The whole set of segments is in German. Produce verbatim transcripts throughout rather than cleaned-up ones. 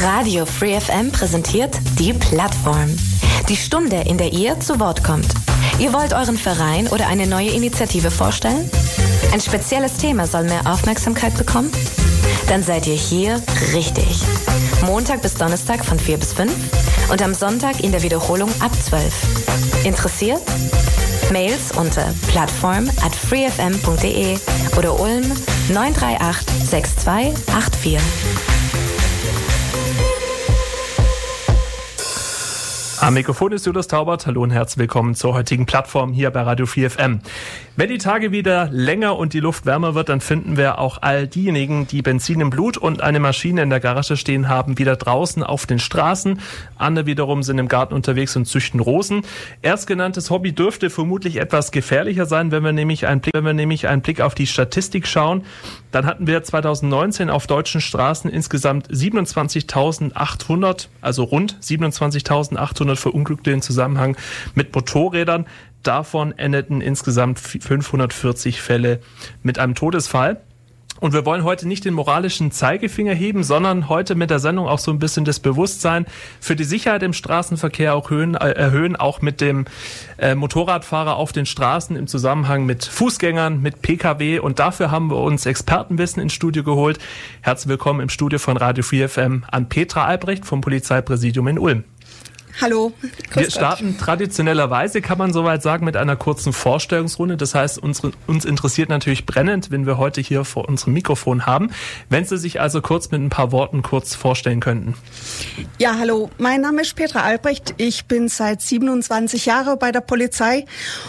Radio Free F M präsentiert die Plattform. Die Stunde, in der ihr zu Wort kommt. Ihr wollt euren Verein oder eine neue Initiative vorstellen? Ein spezielles Thema soll mehr Aufmerksamkeit bekommen? Dann seid ihr hier richtig. Montag bis Donnerstag von vier bis fünf und am Sonntag in der Wiederholung ab zwölf. Interessiert? Mails unter plattform at freefm punkt de oder Ulm neun drei acht sechs zwei acht vier. Am Mikrofon ist Julius Taubert. Hallo und herzlich willkommen zur heutigen Plattform hier bei Radio Free F M. Wenn die Tage wieder länger und die Luft wärmer wird, dann finden wir auch all diejenigen, die Benzin im Blut und eine Maschine in der Garage stehen haben, wieder draußen auf den Straßen. Andere wiederum sind im Garten unterwegs und züchten Rosen. Erstgenanntes Hobby dürfte vermutlich etwas gefährlicher sein, wenn wir nämlich einen Blick, wenn wir nämlich einen Blick auf die Statistik schauen. Dann hatten wir zwanzig neunzehn auf deutschen Straßen insgesamt siebenundzwanzigtausendachthundert, also rund siebenundzwanzigtausendachthundert Verunglückte im Zusammenhang mit Motorrädern. Davon endeten insgesamt fünfhundertvierzig Fälle mit einem Todesfall. Und wir wollen heute nicht den moralischen Zeigefinger heben, sondern heute mit der Sendung auch so ein bisschen das Bewusstsein für die Sicherheit im Straßenverkehr auch erhöhen, äh, erhöhen auch mit dem äh, Motorradfahrer auf den Straßen im Zusammenhang mit Fußgängern, mit P K W. Und dafür haben wir uns Expertenwissen ins Studio geholt. Herzlich willkommen im Studio von Radio Free F M an Petra Albrecht vom Polizeipräsidium in Ulm. Hallo. Wir starten traditionellerweise, kann man soweit sagen, mit einer kurzen Vorstellungsrunde. Das heißt, unsere, uns interessiert natürlich brennend, wenn wir heute hier vor unserem Mikrofon haben. Wenn Sie sich also kurz mit ein paar Worten kurz vorstellen könnten. Ja, hallo. Mein Name ist Petra Albrecht. Ich bin seit siebenundzwanzig Jahren bei der Polizei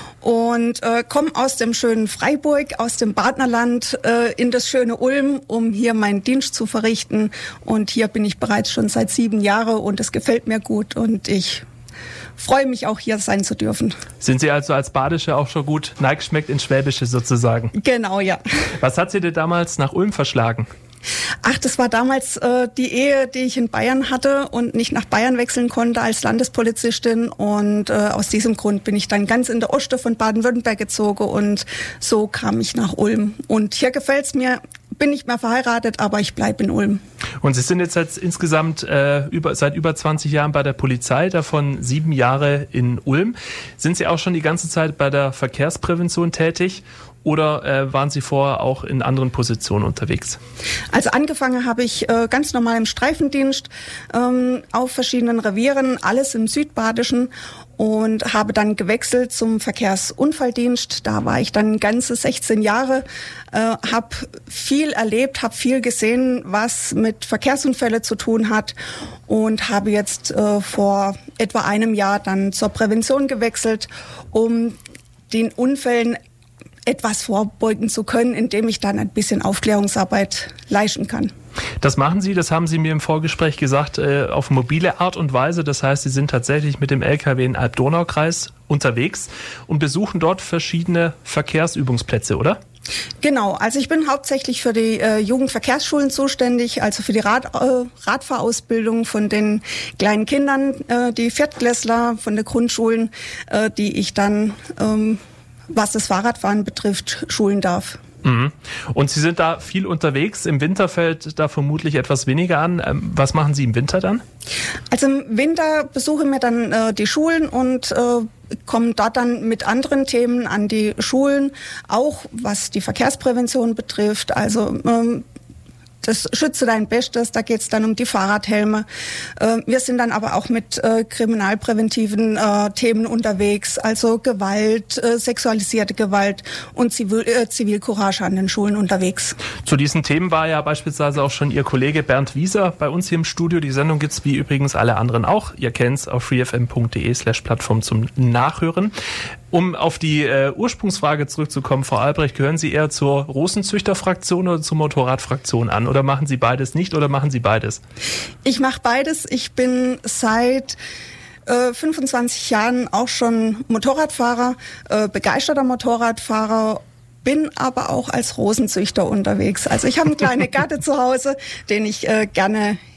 und äh, komme aus dem schönen Freiburg, aus dem Partnerland äh, in das schöne Ulm, um hier meinen Dienst zu verrichten. Und hier bin ich bereits schon seit sieben Jahren und es gefällt mir gut und ich freue mich auch hier sein zu dürfen. Sind Sie also als Badische auch schon gut neigeschmeckt ins Schwäbische sozusagen? Genau, ja. Was hat Sie denn damals nach Ulm verschlagen? Ach, das war damals äh, die Ehe, die ich in Bayern hatte und nicht nach Bayern wechseln konnte als Landespolizistin. Und äh, aus diesem Grund bin ich dann ganz in der Oste von Baden-Württemberg gezogen und so kam ich nach Ulm. Und hier gefällt's mir. Bin nicht mehr verheiratet, aber ich bleibe in Ulm. Und Sie sind jetzt seit insgesamt äh, über, seit über zwanzig Jahren bei der Polizei, davon sieben Jahre in Ulm. Sind Sie auch schon die ganze Zeit bei der Verkehrsprävention tätig? Oder äh, waren Sie vorher auch in anderen Positionen unterwegs? Also angefangen habe ich äh, ganz normal im Streifendienst ähm, auf verschiedenen Revieren, alles im Südbadischen und habe dann gewechselt zum Verkehrsunfalldienst. Da war ich dann ganze sechzehn Jahre, äh, habe viel erlebt, habe viel gesehen, was mit Verkehrsunfällen zu tun hat und habe jetzt äh, vor etwa einem Jahr dann zur Prävention gewechselt, um den Unfällen etwas vorbeugen zu können, indem ich dann ein bisschen Aufklärungsarbeit leisten kann. Das machen Sie, das haben Sie mir im Vorgespräch gesagt, auf mobile Art und Weise. Das heißt, Sie sind tatsächlich mit dem L K W in Alb-Donau-Kreis unterwegs und besuchen dort verschiedene Verkehrsübungsplätze, oder? Genau, also ich bin hauptsächlich für die äh, Jugendverkehrsschulen zuständig, also für die Rad, äh, Radfahrausbildung von den kleinen Kindern, äh, die Viertklässler von den Grundschulen, äh, die ich dann ähm, was das Fahrradfahren betrifft, schulen darf. Mhm. Und Sie sind da viel unterwegs. Im Winter fällt da vermutlich etwas weniger an. Ähm, was machen Sie im Winter dann? Also im Winter besuche ich mir dann äh, die Schulen und äh, komme dort dann mit anderen Themen an die Schulen, auch was die Verkehrsprävention betrifft. Also ähm, das Schütze dein Bestes, da geht es dann um die Fahrradhelme. Äh, wir sind dann aber auch mit äh, kriminalpräventiven äh, Themen unterwegs, also Gewalt, äh, sexualisierte Gewalt und Zivil, äh, Zivilcourage an den Schulen unterwegs. Zu diesen Themen war ja beispielsweise auch schon Ihr Kollege Bernd Wieser bei uns hier im Studio. Die Sendung gibt's wie übrigens alle anderen auch. Ihr kennt's auf freefm punkt de slash Plattform zum Nachhören. Um auf die äh, Ursprungsfrage zurückzukommen, Frau Albrecht, gehören Sie eher zur Rosenzüchterfraktion oder zur Motorradfraktion an? Oder machen Sie beides nicht oder machen Sie beides? Ich mache beides. Ich bin seit äh, fünfundzwanzig Jahren auch schon Motorradfahrer, äh, begeisterter Motorradfahrer, bin aber auch als Rosenzüchter unterwegs. Also ich habe einen kleinen Gatte zu Hause, den ich äh, gerne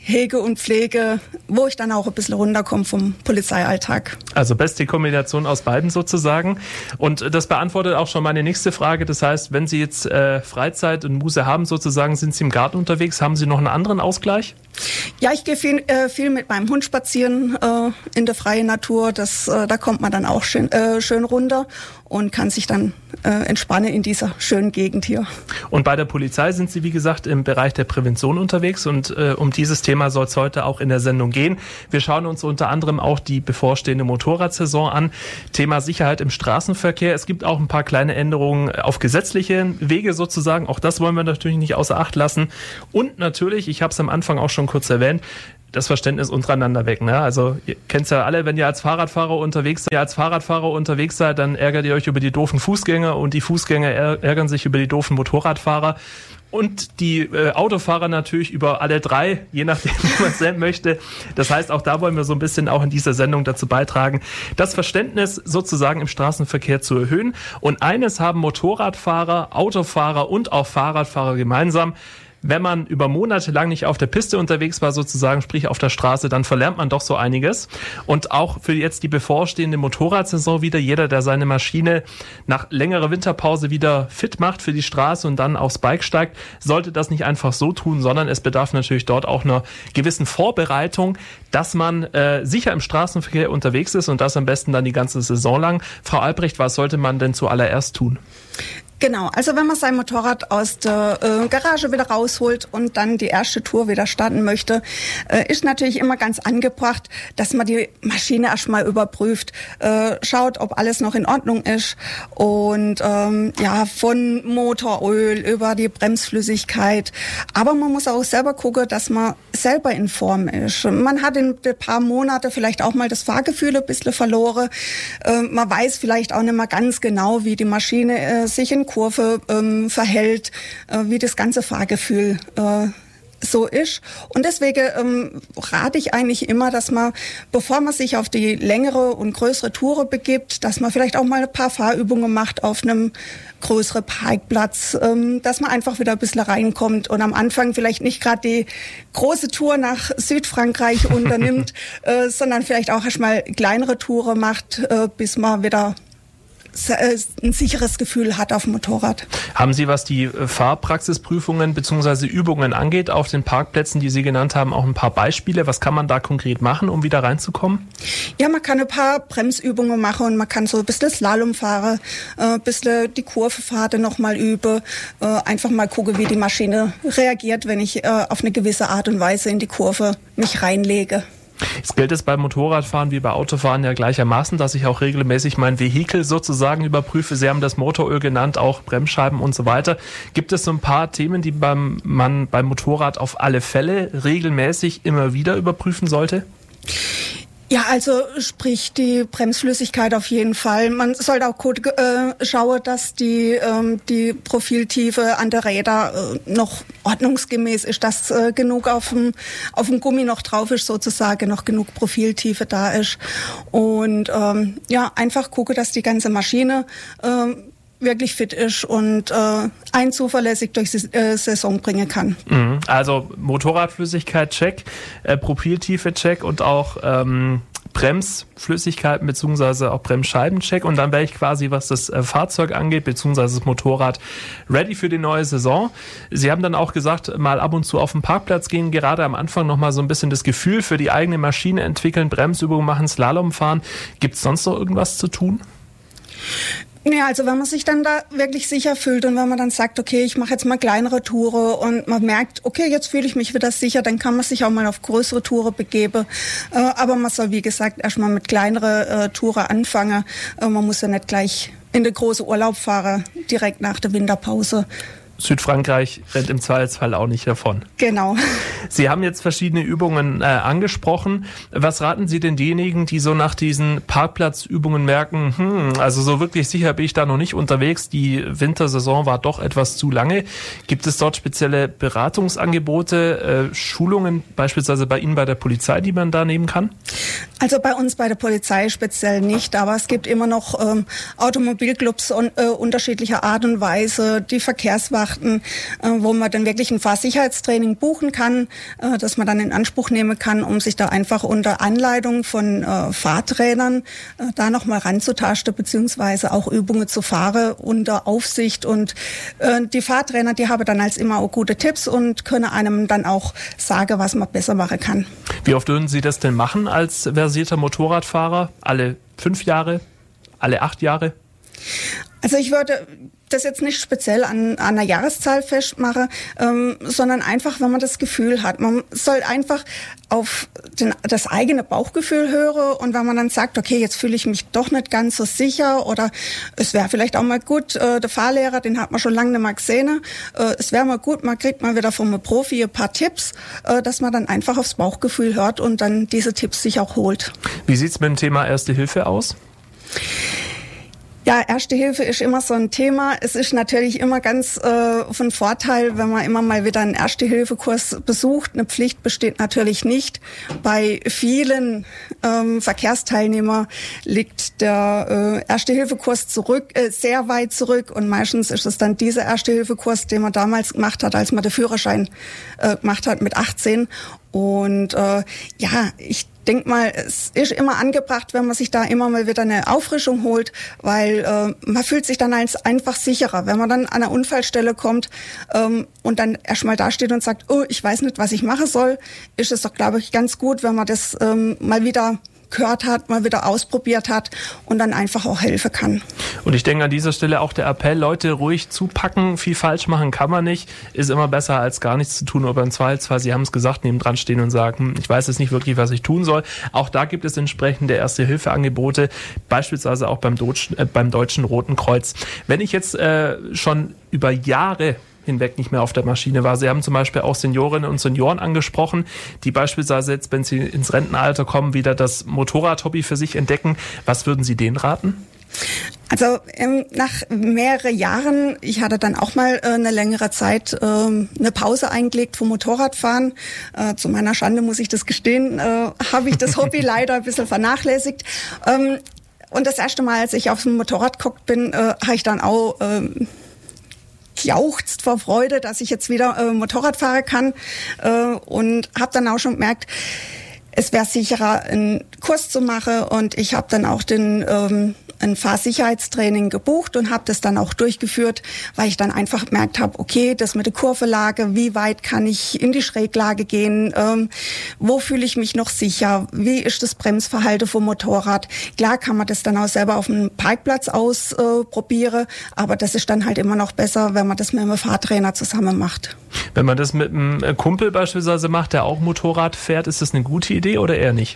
hege und pflege, wo ich dann auch ein bisschen runterkomme vom Polizeialltag. Also beste Kombination aus beiden sozusagen. Und das beantwortet auch schon meine nächste Frage. Das heißt, wenn Sie jetzt äh, Freizeit und Muße haben sozusagen, sind Sie im Garten unterwegs, haben Sie noch einen anderen Ausgleich? Ja, ich gehe viel, äh, viel mit meinem Hund spazieren äh, in der freien Natur. Das, äh, da kommt man dann auch schön, äh, schön runter und kann sich dann äh, entspannen in dieser schönen Gegend hier. Und bei der Polizei sind Sie, wie gesagt, im Bereich der Prävention unterwegs und äh, um dieses Thema soll es heute auch in der Sendung gehen. Wir schauen uns unter anderem auch die bevorstehende Motorradsaison an. Thema Sicherheit im Straßenverkehr. Es gibt auch ein paar kleine Änderungen auf gesetzlichen Wege sozusagen. Auch das wollen wir natürlich nicht außer Acht lassen. Und natürlich, ich habe es am Anfang auch schon kurz erwähnt, das Verständnis untereinander weg. Ne? Also ihr kennt es ja alle, wenn ihr als Fahrradfahrer unterwegs seid, ihr als Fahrradfahrer unterwegs seid, dann ärgert ihr euch über die doofen Fußgänger und die Fußgänger ärgern sich über die doofen Motorradfahrer. Und die äh, Autofahrer natürlich über alle drei, je nachdem, wie man es nennen möchte. Das heißt, auch da wollen wir so ein bisschen auch in dieser Sendung dazu beitragen, das Verständnis sozusagen im Straßenverkehr zu erhöhen. Und eines haben Motorradfahrer, Autofahrer und auch Fahrradfahrer gemeinsam: Wenn man über Monate lang nicht auf der Piste unterwegs war, sozusagen, sprich auf der Straße, dann verlernt man doch so einiges. Und auch für jetzt die bevorstehende Motorradsaison wieder, jeder, der seine Maschine nach längerer Winterpause wieder fit macht für die Straße und dann aufs Bike steigt, sollte das nicht einfach so tun, sondern es bedarf natürlich dort auch einer gewissen Vorbereitung, dass man äh, sicher im Straßenverkehr unterwegs ist und das am besten dann die ganze Saison lang. Frau Albrecht, was sollte man denn zuallererst tun? Genau, also wenn man sein Motorrad aus der äh, Garage wieder rausholt und dann die erste Tour wieder starten möchte, äh, ist natürlich immer ganz angebracht, dass man die Maschine erstmal überprüft, äh, schaut, ob alles noch in Ordnung ist und ähm, ja, von Motoröl über die Bremsflüssigkeit. Aber man muss auch selber gucken, dass man selber in Form ist. Man hat in ein paar Monaten vielleicht auch mal das Fahrgefühl ein bisschen verloren. Äh, man weiß vielleicht auch nicht mehr ganz genau, wie die Maschine äh, sich in Kurve ähm, verhält, äh, wie das ganze Fahrgefühl äh, so ist. Und deswegen ähm, rate ich eigentlich immer, dass man, bevor man sich auf die längere und größere Touren begibt, dass man vielleicht auch mal ein paar Fahrübungen macht auf einem größeren Parkplatz, ähm, dass man einfach wieder ein bisschen reinkommt und am Anfang vielleicht nicht gerade die große Tour nach Südfrankreich unternimmt, äh, sondern vielleicht auch erstmal kleinere Touren macht, äh, bis man wieder ein sicheres Gefühl hat auf dem Motorrad. Haben Sie, was die Fahrpraxisprüfungen bzw. Übungen angeht, auf den Parkplätzen, die Sie genannt haben, auch ein paar Beispiele? Was kann man da konkret machen, um wieder reinzukommen? Ja, man kann ein paar Bremsübungen machen und man kann so ein bisschen Slalom fahren, ein bisschen die Kurvefahrt nochmal üben, einfach mal gucken, wie die Maschine reagiert, wenn ich auf eine gewisse Art und Weise in die Kurve mich reinlege. Es gilt es beim Motorradfahren wie bei Autofahren ja gleichermaßen, dass ich auch regelmäßig mein Vehikel sozusagen überprüfe. Sie haben das Motoröl genannt, auch Bremsscheiben und so weiter. Gibt es so ein paar Themen, die beim, man beim Motorrad auf alle Fälle regelmäßig immer wieder überprüfen sollte? Ja, also sprich die Bremsflüssigkeit auf jeden Fall. Man sollte auch gut äh, schauen, dass die ähm, die Profiltiefe an der Räder äh, noch ordnungsgemäß ist, dass äh, genug auf dem auf dem Gummi noch drauf ist, sozusagen noch genug Profiltiefe da ist. Und ähm, ja, einfach gucken, dass die ganze Maschine äh, wirklich fit ist und äh, ein zuverlässig durch die äh, Saison bringen kann. Also Motorradflüssigkeit check, äh, Profiltiefe check und auch ähm, Bremsflüssigkeit bzw. auch Bremsscheiben check und dann wäre ich quasi, was das äh, Fahrzeug angeht bzw. das Motorrad, ready für die neue Saison. Sie haben dann auch gesagt, mal ab und zu auf den Parkplatz gehen, gerade am Anfang nochmal so ein bisschen das Gefühl für die eigene Maschine entwickeln, Bremsübungen machen, Slalom fahren. Gibt es sonst noch irgendwas zu tun? Ja, also wenn man sich dann da wirklich sicher fühlt und wenn man dann sagt, okay, ich mache jetzt mal kleinere Touren und man merkt, okay, jetzt fühle ich mich wieder sicher, dann kann man sich auch mal auf größere Touren begeben. Äh, aber man soll, wie gesagt, erstmal mit kleineren äh, Touren anfangen. Äh, man muss ja nicht gleich in den großen Urlaub fahren, direkt nach der Winterpause. Südfrankreich rennt im Zweifelsfall auch nicht davon. Genau. Sie haben jetzt verschiedene Übungen äh, angesprochen. Was raten Sie denn denjenigen, die so nach diesen Parkplatzübungen merken, hm, also so wirklich sicher bin ich da noch nicht unterwegs, die Wintersaison war doch etwas zu lange. Gibt es dort spezielle Beratungsangebote, äh, Schulungen beispielsweise bei Ihnen bei der Polizei, die man da nehmen kann? Also bei uns bei der Polizei speziell nicht, aber es gibt immer noch ähm, Automobilclubs und, äh, unterschiedlicher Art und Weise, die Verkehrswache Gutachten, äh, wo man dann wirklich ein Fahrsicherheitstraining buchen kann, äh, das man dann in Anspruch nehmen kann, um sich da einfach unter Anleitung von äh, Fahrtrainern äh, da nochmal ranzutasten, beziehungsweise auch Übungen zu fahren unter Aufsicht. Und äh, die Fahrtrainer, die haben dann als immer auch gute Tipps und können einem dann auch sagen, was man besser machen kann. Wie oft würden Sie das denn machen als versierter Motorradfahrer? Alle fünf Jahre? Alle acht Jahre? Also ich würde das jetzt nicht speziell an, an einer Jahreszahl festmachen, ähm, sondern einfach, wenn man das Gefühl hat. Man soll einfach auf den, das eigene Bauchgefühl hören, und wenn man dann sagt, okay, jetzt fühle ich mich doch nicht ganz so sicher, oder es wäre vielleicht auch mal gut, äh, der Fahrlehrer, den hat man schon lange nicht mehr gesehen, äh, es wäre mal gut, man kriegt mal wieder vom Profi ein paar Tipps, äh, dass man dann einfach aufs Bauchgefühl hört und dann diese Tipps sich auch holt. Wie sieht's mit dem Thema Erste Hilfe aus? Ja, Erste Hilfe ist immer so ein Thema. Es ist natürlich immer ganz äh, von Vorteil, wenn man immer mal wieder einen Erste-Hilfe-Kurs besucht. Eine Pflicht besteht natürlich nicht. Bei vielen ähm, Verkehrsteilnehmern liegt der äh, Erste-Hilfe-Kurs zurück, äh, sehr weit zurück, und meistens ist es dann dieser Erste-Hilfe-Kurs, den man damals gemacht hat, als man den Führerschein äh, gemacht hat mit achtzehn. Und äh, ja, ich denke mal, es ist immer angebracht, wenn man sich da immer mal wieder eine Auffrischung holt, weil äh, man fühlt sich dann als einfach sicherer. Wenn man dann an einer Unfallstelle kommt ähm, und dann erstmal da steht und sagt, oh, ich weiß nicht, was ich machen soll, ist es doch, glaube ich, ganz gut, wenn man das ähm, mal wieder gehört hat, mal wieder ausprobiert hat und dann einfach auch helfen kann. Und ich denke an dieser Stelle auch der Appell, Leute ruhig zupacken, viel falsch machen kann man nicht, ist immer besser als gar nichts zu tun, aber im Zweifelsfall, Sie haben es gesagt, nebendran stehen und sagen, ich weiß jetzt nicht wirklich, was ich tun soll. Auch da gibt es entsprechende Erste-Hilfe-Angebote, beispielsweise auch beim Deutschen, äh, beim Deutschen Roten Kreuz. Wenn ich jetzt äh, schon über Jahre hinweg nicht mehr auf der Maschine war. Sie haben zum Beispiel auch Seniorinnen und Senioren angesprochen, die beispielsweise jetzt, wenn sie ins Rentenalter kommen, wieder das Motorradhobby für sich entdecken. Was würden Sie denen raten? Also ähm, nach mehreren Jahren, ich hatte dann auch mal äh, eine längere Zeit äh, eine Pause eingelegt vom Motorradfahren. Äh, zu meiner Schande muss ich das gestehen, äh, habe ich das Hobby leider ein bisschen vernachlässigt. Ähm, und das erste Mal, als ich auf dem Motorrad geguckt bin, äh, habe ich dann auch ähm, jauchzt vor Freude, dass ich jetzt wieder äh, Motorrad fahren kann, äh, und habe dann auch schon gemerkt, es wäre sicherer, einen Kurs zu machen, und ich habe dann auch den ähm, ein Fahrsicherheitstraining gebucht und habe das dann auch durchgeführt, weil ich dann einfach gemerkt habe, okay, das mit der Kurvelage, wie weit kann ich in die Schräglage gehen, ähm, wo fühle ich mich noch sicher, wie ist das Bremsverhalten vom Motorrad. Klar kann man das dann auch selber auf dem Parkplatz ausprobieren, äh, aber das ist dann halt immer noch besser, wenn man das mit einem Fahrtrainer zusammen macht. Wenn man das mit einem Kumpel beispielsweise macht, der auch Motorrad fährt, ist das eine gute Idee oder eher nicht?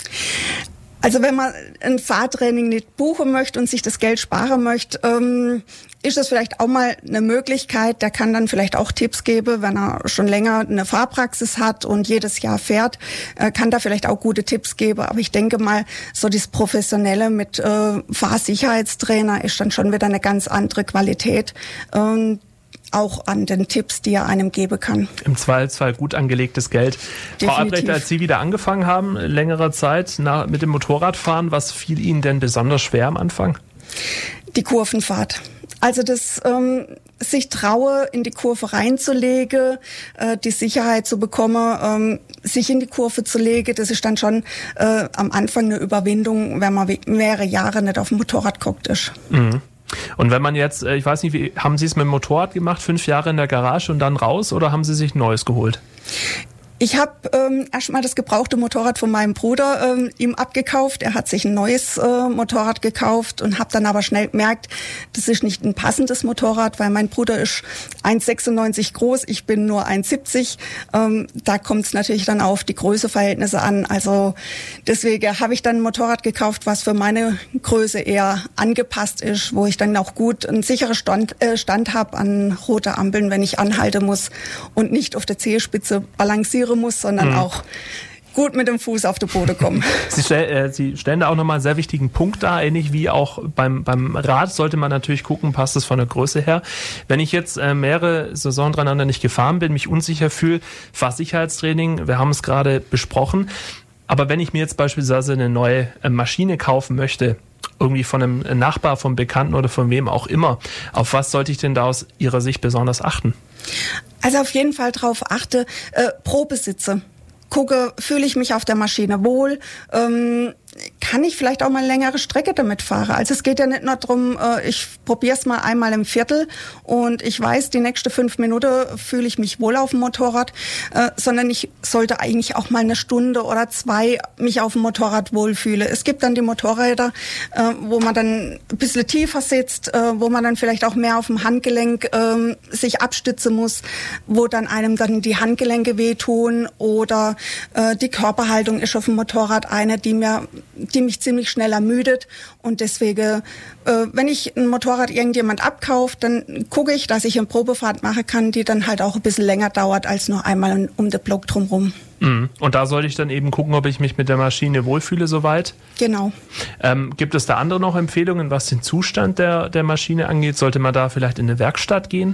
Also wenn man ein Fahrtraining nicht buchen möchte und sich das Geld sparen möchte, ähm, ist das vielleicht auch mal eine Möglichkeit. Der kann dann vielleicht auch Tipps geben, wenn er schon länger eine Fahrpraxis hat und jedes Jahr fährt, äh, kann da vielleicht auch gute Tipps geben. Aber ich denke mal, so das Professionelle mit äh, Fahrsicherheitstrainer ist dann schon wieder eine ganz andere Qualität. Ähm, auch an den Tipps, die er einem geben kann. Im Zweifelsfall gut angelegtes Geld. Definitiv. Frau Albrecht, als Sie wieder angefangen haben, längere Zeit nach, mit dem Motorradfahren, was fiel Ihnen denn besonders schwer am Anfang? Die Kurvenfahrt. Also das ähm, sich traue, in die Kurve reinzulegen, äh, die Sicherheit zu bekommen, ähm, sich in die Kurve zu legen, das ist dann schon äh, am Anfang eine Überwindung, wenn man mehrere Jahre nicht auf dem Motorrad guckt ist. Mhm. Und wenn man jetzt, ich weiß nicht, wie, haben Sie es mit dem Motorrad gemacht, fünf Jahre in der Garage und dann raus, oder haben Sie sich ein neues geholt? Ich habe ähm, erstmal das gebrauchte Motorrad von meinem Bruder ähm, ihm abgekauft. Er hat sich ein neues äh, Motorrad gekauft und habe dann aber schnell gemerkt, das ist nicht ein passendes Motorrad, weil mein Bruder ist eins Komma sechsundneunzig groß, ich bin nur eins Komma siebzig. Ähm, da kommt es natürlich dann auf die Größeverhältnisse an. Also deswegen habe ich dann ein Motorrad gekauft, was für meine Größe eher angepasst ist, wo ich dann auch gut einen sicheren Stand, äh, Stand habe an rote Ampeln, wenn ich anhalte muss und nicht auf der Zehenspitze balancieren muss, sondern mhm. auch gut mit dem Fuß auf den Boden kommen. Sie, stell, äh, Sie stellen da auch nochmal einen sehr wichtigen Punkt dar, ähnlich wie auch beim, beim Rad sollte man natürlich gucken, passt es von der Größe her. Wenn ich jetzt äh, mehrere Saison hintereinander nicht gefahren bin, mich unsicher fühle, Fahrsicherheitstraining, wir haben es gerade besprochen, aber wenn ich mir jetzt beispielsweise eine neue äh, Maschine kaufen möchte, irgendwie von einem Nachbar, vom Bekannten oder von wem auch immer. Auf was sollte ich denn da aus Ihrer Sicht besonders achten? Also auf jeden Fall drauf achte, äh, Probesitze. Gucke, fühle ich mich auf der Maschine wohl, ähm, kann ich vielleicht auch mal eine längere Strecke damit fahren. Also es geht ja nicht nur darum, äh, ich probiere es mal einmal im Viertel und ich weiß, die nächste fünf Minuten fühle ich mich wohl auf dem Motorrad, äh, sondern ich sollte eigentlich auch mal eine Stunde oder zwei mich auf dem Motorrad wohlfühle. Es gibt dann die Motorräder, äh, wo man dann ein bisschen tiefer sitzt, äh, wo man dann vielleicht auch mehr auf dem Handgelenk äh, sich abstützen muss, wo dann einem dann die Handgelenke wehtun oder äh, die Körperhaltung ist auf dem Motorrad eine, die mir die mich ziemlich schnell ermüdet und deswegen, äh, wenn ich ein Motorrad irgendjemand abkauft, dann gucke ich, dass ich eine Probefahrt machen kann, die dann halt auch ein bisschen länger dauert als nur einmal um den Block drumherum. Mhm. Und da sollte ich dann eben gucken, ob ich mich mit der Maschine wohlfühle soweit? Genau. Ähm, gibt es da andere noch Empfehlungen, was den Zustand der, der Maschine angeht? Sollte man da vielleicht in eine Werkstatt gehen?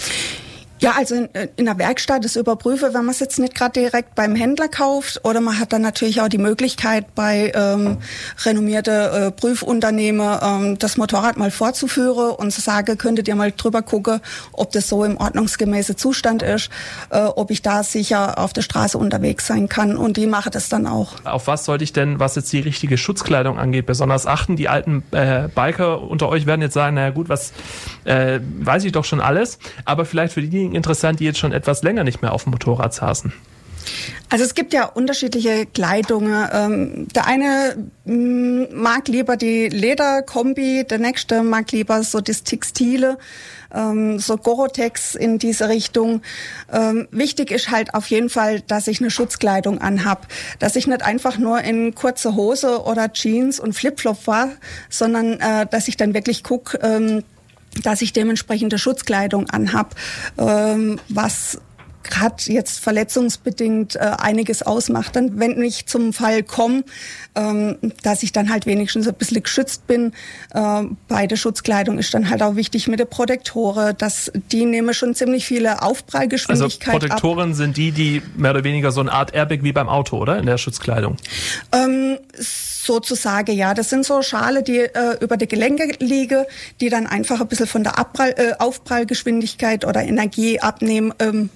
Ja, also in, in der Werkstatt das überprüfe, wenn man es jetzt nicht gerade direkt beim Händler kauft, oder man hat dann natürlich auch die Möglichkeit, bei ähm, renommierte äh, Prüfunternehmen ähm, das Motorrad mal vorzuführen und zu sagen, könntet ihr mal drüber gucken, ob das so im ordnungsgemäßen Zustand ist, äh, ob ich da sicher auf der Straße unterwegs sein kann, und die machen das dann auch. Auf was sollte ich denn, was jetzt die richtige Schutzkleidung angeht, besonders achten? Die alten äh, Biker unter euch werden jetzt sagen, naja gut, was äh, weiß ich doch schon alles, aber vielleicht für diejenigen interessant, die jetzt schon etwas länger nicht mehr auf dem Motorrad saßen. Also es gibt ja unterschiedliche Kleidungen. Ähm, der eine mh, mag lieber die Lederkombi, der nächste mag lieber so das Textile, ähm, so Gore-Tex in diese Richtung. Ähm, wichtig ist halt auf jeden Fall, dass ich eine Schutzkleidung anhab, dass ich nicht einfach nur in kurze Hose oder Jeans und Flipflop war, sondern äh, dass ich dann wirklich gucke, ähm, dass ich dementsprechende Schutzkleidung anhab, ähm, was gerade jetzt verletzungsbedingt äh, einiges ausmacht. Dann, wenn ich zum Fall komme, ähm, dass ich dann halt wenigstens ein bisschen geschützt bin. Äh, bei der Schutzkleidung ist dann halt auch wichtig mit der Protektoren, dass die nehmen schon ziemlich viele Aufprallgeschwindigkeit ab. Also Protektoren ab. Sind die, die mehr oder weniger so eine Art Airbag wie beim Auto, oder? In der Schutzkleidung? Ähm, sozusagen, ja. Das sind so Schale, die äh, über die Gelenke liegen, die dann einfach ein bisschen von der Abprall, äh, Aufprallgeschwindigkeit oder Energie abnehmen, ähm,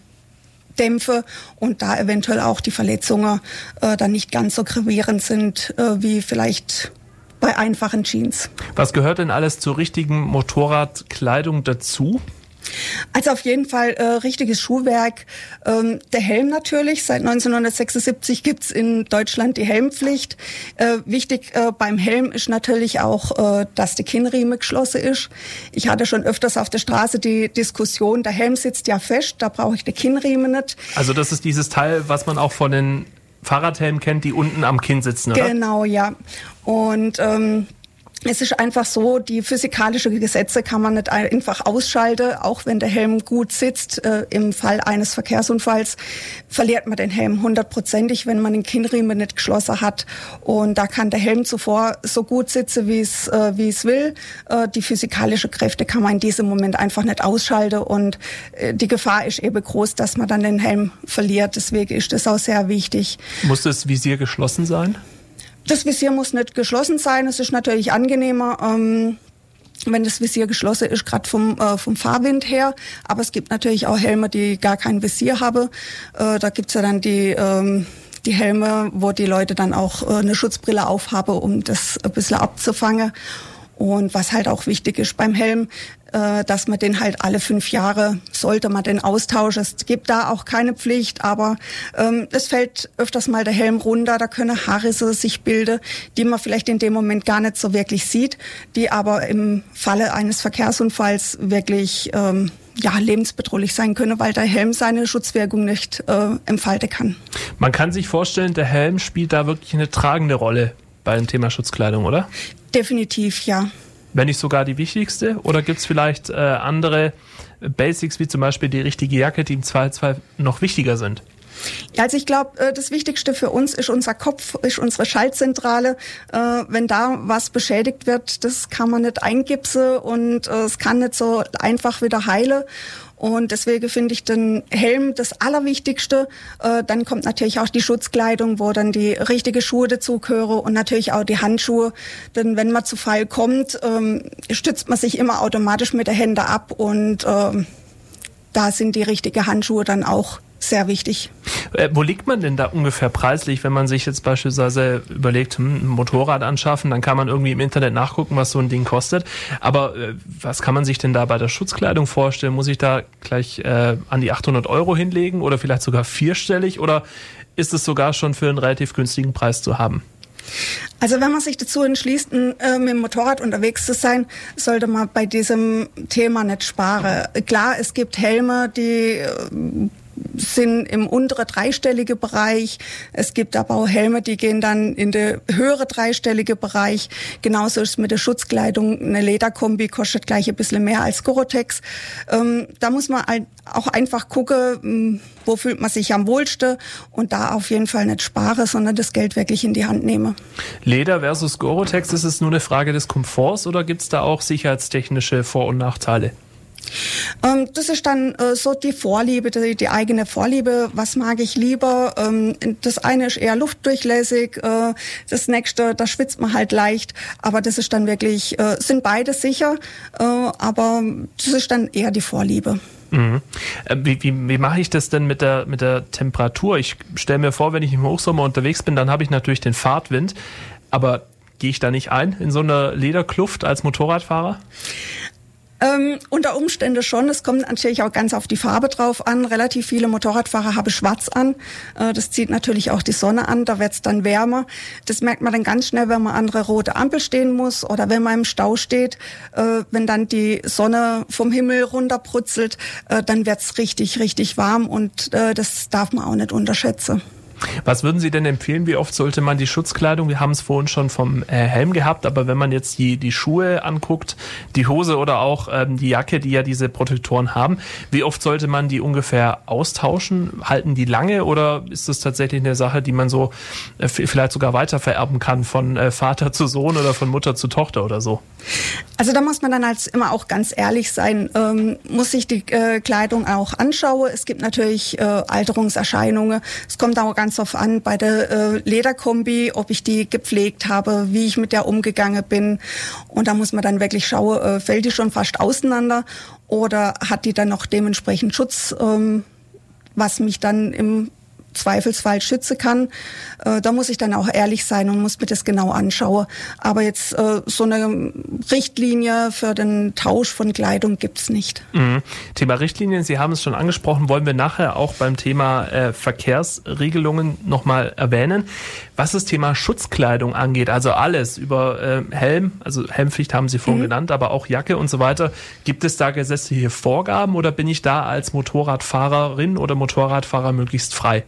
dämpfe und da eventuell auch die Verletzungen äh, dann nicht ganz so gravierend sind äh, wie vielleicht bei einfachen Jeans. Was gehört denn alles zur richtigen Motorradkleidung dazu? Also auf jeden Fall äh, richtiges Schuhwerk. Ähm, der Helm natürlich. Seit neunzehnhundertsechsundsiebzig gibt's in Deutschland die Helmpflicht. Äh, wichtig äh, beim Helm ist natürlich auch, äh, dass die Kinnriemen geschlossen ist. Ich hatte schon öfters auf der Straße die Diskussion, der Helm sitzt ja fest, da brauche ich die Kinnriemen nicht. Also das ist dieses Teil, was man auch von den Fahrradhelmen kennt, die unten am Kinn sitzen, oder? Genau, ja. Und ähm, es ist einfach so, die physikalischen Gesetze kann man nicht einfach ausschalten. Auch wenn der Helm gut sitzt, äh, im Fall eines Verkehrsunfalls verliert man den Helm hundertprozentig, wenn man den Kinnriemen nicht geschlossen hat. Und da kann der Helm zuvor so gut sitzen, wie es äh, wie es will. Äh, die physikalischen Kräfte kann man in diesem Moment einfach nicht ausschalten. Und äh, die Gefahr ist eben groß, dass man dann den Helm verliert. Deswegen ist das auch sehr wichtig. Muss das Visier geschlossen sein? Das Visier muss nicht geschlossen sein. Es ist natürlich angenehmer, ähm, wenn das Visier geschlossen ist, gerade vom, äh, vom Fahrwind her. Aber es gibt natürlich auch Helme, die gar kein Visier haben. Äh, da gibt's ja dann die, ähm, die Helme, wo die Leute dann auch äh, eine Schutzbrille aufhaben, um das ein bisschen abzufangen. Und was halt auch wichtig ist beim Helm, äh, dass man den halt alle fünf Jahre, sollte man den austauschen. Es gibt da auch keine Pflicht, aber ähm, es fällt öfters mal der Helm runter, da können Haarrisse sich bilden, die man vielleicht in dem Moment gar nicht so wirklich sieht, die aber im Falle eines Verkehrsunfalls wirklich ähm, ja, lebensbedrohlich sein können, weil der Helm seine Schutzwirkung nicht äh, entfalten kann. Man kann sich vorstellen, der Helm spielt da wirklich eine tragende Rolle beim Thema Schutzkleidung, oder? Definitiv, ja. Wenn nicht sogar die wichtigste? Oder gibt es vielleicht äh, andere Basics, wie zum Beispiel die richtige Jacke, die im Zweifelsfall noch wichtiger sind? Ja, also ich glaube, das Wichtigste für uns ist unser Kopf, ist unsere Schaltzentrale. Äh, wenn da was beschädigt wird, das kann man nicht eingipsen und äh, es kann nicht so einfach wieder heilen. Und deswegen finde ich den Helm das Allerwichtigste. Äh, dann kommt natürlich auch die Schutzkleidung, wo dann die richtige Schuhe dazugehören und natürlich auch die Handschuhe. Denn wenn man zu Fall kommt, ähm, stützt man sich immer automatisch mit den Händen ab und ähm, da sind die richtigen Handschuhe dann auch sehr wichtig. Äh, wo liegt man denn da ungefähr preislich, wenn man sich jetzt beispielsweise überlegt, hm, ein Motorrad anschaffen, dann kann man irgendwie im Internet nachgucken, was so ein Ding kostet. Aber äh, was kann man sich denn da bei der Schutzkleidung vorstellen? Muss ich da gleich äh, an die achthundert Euro hinlegen oder vielleicht sogar vierstellig? Oder ist es sogar schon für einen relativ günstigen Preis zu haben? Also wenn man sich dazu entschließt, äh, mit dem Motorrad unterwegs zu sein, sollte man bei diesem Thema nicht sparen. Klar, es gibt Helme, die äh, sind im unteren dreistelligen Bereich. Es gibt aber auch Helme, die gehen dann in den höheren dreistelligen Bereich. Genauso ist es mit der Schutzkleidung. Eine Lederkombi kostet gleich ein bisschen mehr als Gore-Tex. Ähm, da muss man auch einfach gucken, wo fühlt man sich am wohlsten und da auf jeden Fall nicht sparen, sondern das Geld wirklich in die Hand nehmen. Leder versus Gore-Tex, ist es nur eine Frage des Komforts oder gibt es da auch sicherheitstechnische Vor- und Nachteile? Ähm, das ist dann äh, so die Vorliebe, die, die eigene Vorliebe. Was mag ich lieber? Ähm, das eine ist eher luftdurchlässig, äh, das nächste, da schwitzt man halt leicht. Aber das ist dann wirklich, äh, sind beide sicher, äh, aber das ist dann eher die Vorliebe. Mhm. Wie, wie, wie mache ich das denn mit der, mit der Temperatur? Ich stelle mir vor, wenn ich im Hochsommer unterwegs bin, dann habe ich natürlich den Fahrtwind. Aber gehe ich da nicht ein in so einer Lederkluft als Motorradfahrer? Ähm, unter Umständen schon. Es kommt natürlich auch ganz auf die Farbe drauf an. Relativ viele Motorradfahrer haben schwarz an. Äh, das zieht natürlich auch die Sonne an. Da wird's dann wärmer. Das merkt man dann ganz schnell, wenn man an einer roten Ampel stehen muss oder wenn man im Stau steht. Äh, wenn dann die Sonne vom Himmel runterbrutzelt, äh, dann wird's richtig, richtig warm und äh, das darf man auch nicht unterschätzen. Was würden Sie denn empfehlen? Wie oft sollte man die Schutzkleidung, wir haben es vorhin schon vom äh, Helm gehabt, aber wenn man jetzt die, die Schuhe anguckt, die Hose oder auch ähm, die Jacke, die ja diese Protektoren haben, wie oft sollte man die ungefähr austauschen? Halten die lange oder ist das tatsächlich eine Sache, die man so äh, vielleicht sogar weiter vererben kann von äh, Vater zu Sohn oder von Mutter zu Tochter oder so? Also da muss man dann als immer auch ganz ehrlich sein, ähm, muss sich die äh, Kleidung auch anschauen. Es gibt natürlich äh, Alterungserscheinungen. Es kommt auch ganz drauf an bei der äh, Lederkombi, ob ich die gepflegt habe, wie ich mit der umgegangen bin. Und da muss man dann wirklich schauen, äh, fällt die schon fast auseinander oder hat die dann noch dementsprechend Schutz, ähm, was mich dann im Zweifelsfall schützen kann. Äh, da muss ich dann auch ehrlich sein und muss mir das genau anschauen. Aber jetzt äh, so eine Richtlinie für den Tausch von Kleidung gibt's nicht. Mhm. Thema Richtlinien, Sie haben es schon angesprochen, wollen wir nachher auch beim Thema äh, Verkehrsregelungen nochmal erwähnen. Was das Thema Schutzkleidung angeht, also alles über äh, Helm, also Helmpflicht haben Sie vorhin mhm. genannt, aber auch Jacke und so weiter, gibt es da gesetzliche Vorgaben oder bin ich da als Motorradfahrerin oder Motorradfahrer möglichst frei?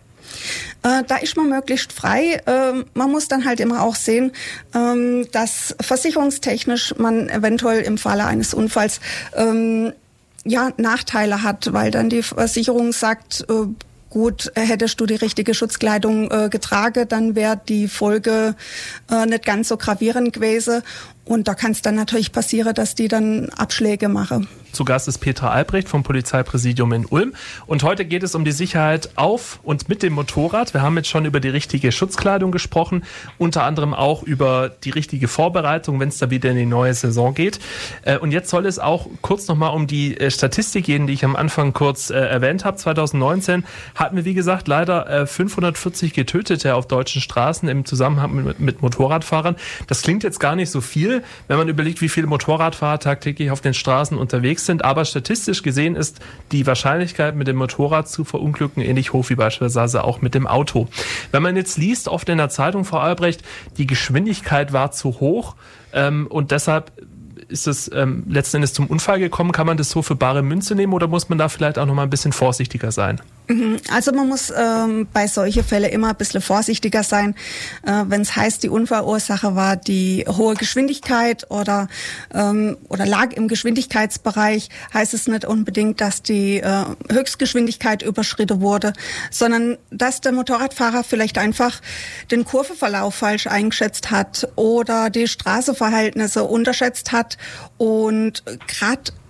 Äh, da ist man möglichst frei. Ähm, man muss dann halt immer auch sehen, ähm, dass versicherungstechnisch man eventuell im Falle eines Unfalls ähm, ja Nachteile hat, weil dann die Versicherung sagt, äh, gut, hättest du die richtige Schutzkleidung äh, getragen, dann wäre die Folge äh, nicht ganz so gravierend gewesen. Und da kann es dann natürlich passieren, dass die dann Abschläge machen. Zu Gast ist Petra Albrecht vom Polizeipräsidium in Ulm. Und heute geht es um die Sicherheit auf und mit dem Motorrad. Wir haben jetzt schon über die richtige Schutzkleidung gesprochen, unter anderem auch über die richtige Vorbereitung, wenn es da wieder in die neue Saison geht. Und jetzt soll es auch kurz nochmal um die Statistik gehen, die ich am Anfang kurz erwähnt habe. zwanzig neunzehn hatten wir, wie gesagt, leider fünfhundertvierzig Getötete auf deutschen Straßen im Zusammenhang mit, mit Motorradfahrern. Das klingt jetzt gar nicht so viel, wenn man überlegt, wie viele Motorradfahrer tagtäglich auf den Straßen unterwegs sind. Aber statistisch gesehen ist die Wahrscheinlichkeit, mit dem Motorrad zu verunglücken, ähnlich hoch wie beispielsweise auch mit dem Auto. Wenn man jetzt liest, oft in der Zeitung, Frau Albrecht, die Geschwindigkeit war zu hoch ähm, und deshalb ist es ähm, letzten Endes zum Unfall gekommen. Kann man das so für bare Münze nehmen oder muss man da vielleicht auch noch mal ein bisschen vorsichtiger sein? Also man muss ähm, bei solchen Fällen immer ein bisschen vorsichtiger sein. Äh, wenn es heißt, die Unfallursache war die hohe Geschwindigkeit oder ähm, oder lag im Geschwindigkeitsbereich, heißt es nicht unbedingt, dass die äh, Höchstgeschwindigkeit überschritten wurde, sondern dass der Motorradfahrer vielleicht einfach den Kurvenverlauf falsch eingeschätzt hat oder die Straßenverhältnisse unterschätzt hat und gerade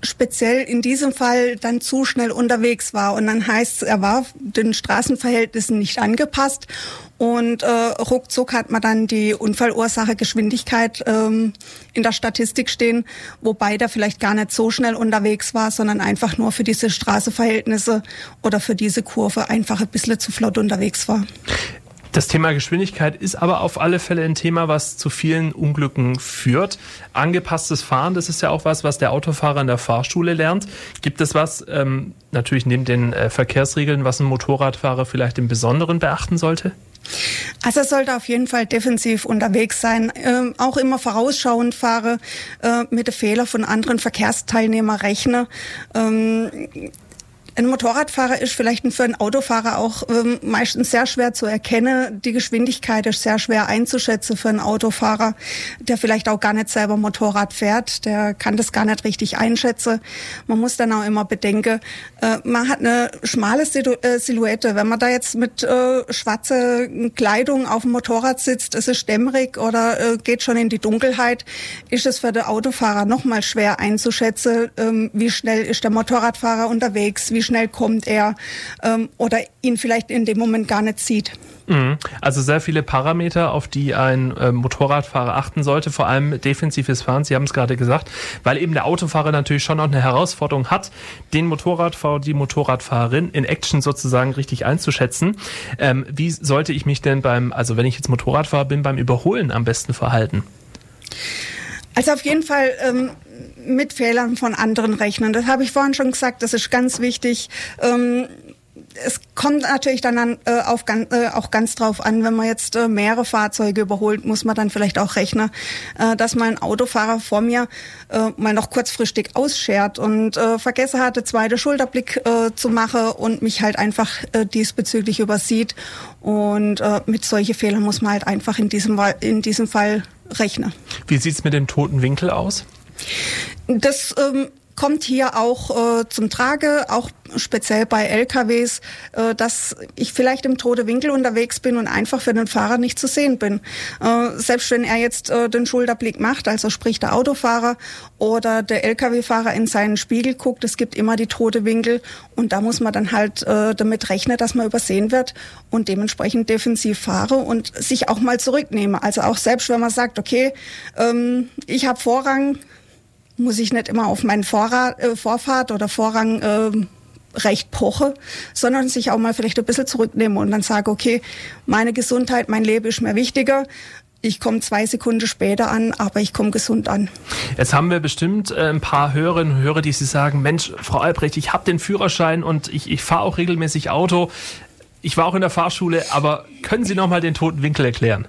speziell in diesem Fall dann zu schnell unterwegs war. Und dann heißt es, er war den Straßenverhältnissen nicht angepasst. Und äh, ruckzuck hat man dann die Unfallursache Geschwindigkeit ähm, in der Statistik stehen, wobei der vielleicht gar nicht so schnell unterwegs war, sondern einfach nur für diese Straßenverhältnisse oder für diese Kurve einfach ein bisschen zu flott unterwegs war. Das Thema Geschwindigkeit ist aber auf alle Fälle ein Thema, was zu vielen Unglücken führt. Angepasstes Fahren, das ist ja auch was, was der Autofahrer in der Fahrschule lernt. Gibt es was, ähm, natürlich neben den äh, Verkehrsregeln, was ein Motorradfahrer vielleicht im Besonderen beachten sollte? Also er sollte auf jeden Fall defensiv unterwegs sein, ähm, auch immer vorausschauend fahre, äh, mit den Fehlern von anderen Verkehrsteilnehmern rechne. Ähm, Ein Motorradfahrer ist vielleicht für einen Autofahrer auch ähm, meistens sehr schwer zu erkennen. Die Geschwindigkeit ist sehr schwer einzuschätzen für einen Autofahrer, der vielleicht auch gar nicht selber Motorrad fährt. Der kann das gar nicht richtig einschätzen. Man muss dann auch immer bedenken, äh, man hat eine schmale Silu- äh, Silhouette. Wenn man da jetzt mit äh, schwarzer Kleidung auf dem Motorrad sitzt, ist es dämmerig oder äh, geht schon in die Dunkelheit, ist es für den Autofahrer noch mal schwer einzuschätzen, ähm, wie schnell ist der Motorradfahrer unterwegs, wie schnell kommt er ähm, oder ihn vielleicht in dem Moment gar nicht sieht. Also sehr viele Parameter, auf die ein äh, Motorradfahrer achten sollte, vor allem defensives Fahren, Sie haben es gerade gesagt, weil eben der Autofahrer natürlich schon auch eine Herausforderung hat, den Motorradfahrer, die Motorradfahrerin in Action sozusagen richtig einzuschätzen. Ähm, wie sollte ich mich denn beim, also wenn ich jetzt Motorradfahrer bin, beim Überholen am besten verhalten? Also auf jeden Fall ähm, mit Fehlern von anderen rechnen. Das habe ich vorhin schon gesagt, das ist ganz wichtig. Ähm, es kommt natürlich dann an, äh, auf, äh, auch ganz drauf an, wenn man jetzt äh, mehrere Fahrzeuge überholt, muss man dann vielleicht auch rechnen, äh, dass mal ein Autofahrer vor mir äh, mal noch kurzfristig ausschert und äh, vergessen hat, den zweiten Schulterblick äh, zu machen und mich halt einfach äh, diesbezüglich übersieht. Und äh, mit solchen Fehlern muss man halt einfach in diesem, in diesem Fall rechnen. Wie sieht's mit dem toten Winkel aus? Das ähm, kommt hier auch äh, zum Trage, auch speziell bei L K Ws, äh, dass ich vielleicht im toten Winkel unterwegs bin und einfach für den Fahrer nicht zu sehen bin. Äh, selbst wenn er jetzt äh, den Schulterblick macht, also sprich der Autofahrer oder der L K W-Fahrer in seinen Spiegel guckt, es gibt immer die toten Winkel und da muss man dann halt äh, damit rechnen, dass man übersehen wird und dementsprechend defensiv fahre und sich auch mal zurücknehme. Also auch selbst wenn man sagt, okay, ähm, ich habe Vorrang, muss ich nicht immer auf meinen Vorrat, äh, Vorfahrt oder Vorrang äh, recht poche, sondern sich auch mal vielleicht ein bisschen zurücknehmen und dann sage, okay, meine Gesundheit, mein Leben ist mir wichtiger. Ich komme zwei Sekunden später an, aber ich komme gesund an. Jetzt haben wir bestimmt äh, ein paar Hörerinnen und Hörer, die Sie sagen, Mensch, Frau Albrecht, ich habe den Führerschein und ich, ich fahre auch regelmäßig Auto. Ich war auch in der Fahrschule, aber können Sie noch mal den toten Winkel erklären?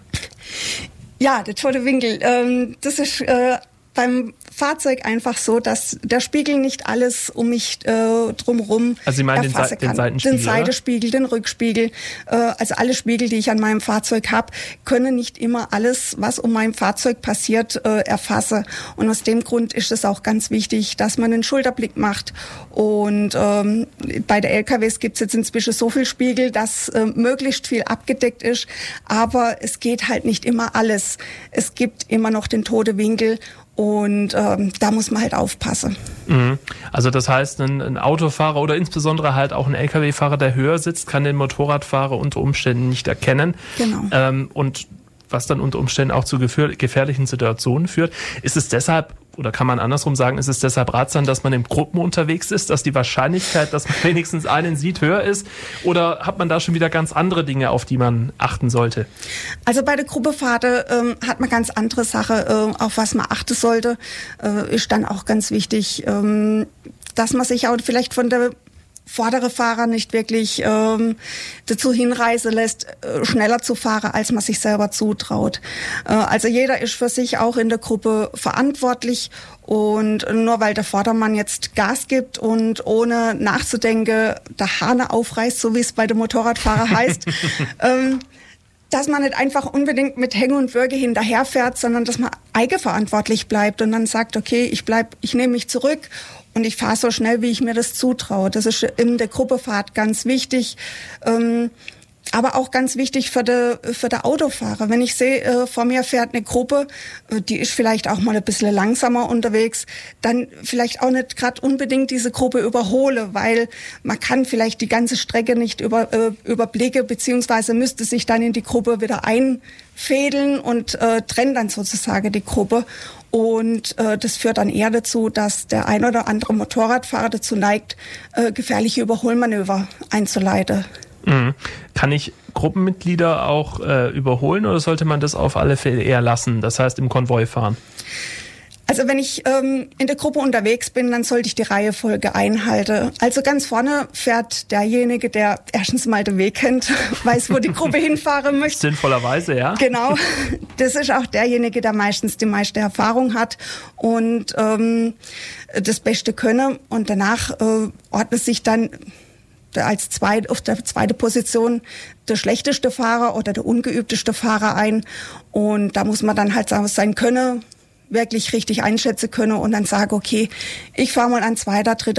Ja, der tote Winkel, ähm, das ist äh, beim Fahrzeug einfach so, dass der Spiegel nicht alles um mich äh, drumherum also Sie meinen den, Sa- den Seitenspiegel, den Seitenspiegel, den Rückspiegel, äh, also alle Spiegel, die ich an meinem Fahrzeug habe, können nicht immer alles, was um mein Fahrzeug passiert, äh, erfassen. Und aus dem Grund ist es auch ganz wichtig, dass man einen Schulterblick macht. Und ähm, bei der L K Ws gibt es jetzt inzwischen so viel Spiegel, dass äh, möglichst viel abgedeckt ist. Aber es geht halt nicht immer alles. Es gibt immer noch den toten Winkel. Und ähm, da muss man halt aufpassen. Mhm. Also das heißt, ein, ein Autofahrer oder insbesondere halt auch ein L K W-Fahrer, der höher sitzt, kann den Motorradfahrer unter Umständen nicht erkennen. Genau. Ähm, und was dann unter Umständen auch zu gefähr- gefährlichen Situationen führt. Ist es deshalb, oder kann man andersrum sagen, ist es deshalb ratsam, dass man in Gruppen unterwegs ist, dass die Wahrscheinlichkeit, dass man wenigstens einen sieht, höher ist? Oder hat man da schon wieder ganz andere Dinge, auf die man achten sollte? Also bei der Gruppefahrt ähm, hat man ganz andere Sachen, äh, auf was man achten sollte. Äh, ist dann auch ganz wichtig, ähm, dass man sich auch vielleicht von der vordere Fahrer nicht wirklich ähm, dazu hinreißen lässt, äh, schneller zu fahren, als man sich selber zutraut. Äh, also jeder ist für sich auch in der Gruppe verantwortlich und nur weil der Vordermann jetzt Gas gibt und ohne nachzudenken der Hahn aufreißt, so wie es bei dem Motorradfahrer heißt, ähm, dass man nicht einfach unbedingt mit Hänge und Würge hinterherfährt, sondern dass man eigenverantwortlich bleibt und dann sagt, okay, ich bleib, ich nehme mich zurück und ich fahre so schnell, wie ich mir das zutraue. Das ist in der Gruppefahrt ganz wichtig. Ähm, aber auch ganz wichtig für die, für die Autofahrer. Wenn ich sehe, äh, vor mir fährt eine Gruppe, äh, die ist vielleicht auch mal ein bisschen langsamer unterwegs, dann vielleicht auch nicht gerade unbedingt diese Gruppe überhole, weil man kann vielleicht die ganze Strecke nicht über, äh, überblicken, beziehungsweise müsste sich dann in die Gruppe wieder einfädeln und äh, trennt dann sozusagen die Gruppe. Und äh, das führt dann eher dazu, dass der ein oder andere Motorradfahrer dazu neigt, äh, gefährliche Überholmanöver einzuleiten. Mhm. Kann ich Gruppenmitglieder auch äh, überholen oder sollte man das auf alle Fälle eher lassen, das heißt im Konvoi fahren? Also wenn ich ähm, in der Gruppe unterwegs bin, dann sollte ich die Reihenfolge einhalten. Also ganz vorne fährt derjenige, der erstens mal den Weg kennt, weiß, wo die Gruppe hinfahren möchte. Sinnvollerweise, ja. Genau. Das ist auch derjenige, der meistens die meiste Erfahrung hat und ähm, das Beste könne. Und danach äh, ordnet sich dann als zweit, auf der zweiten Position der schlechteste Fahrer oder der ungeübteste Fahrer ein. Und da muss man dann halt sein Können wirklich richtig einschätzen können und dann sagen, okay, ich fahre mal an zweiter, dritter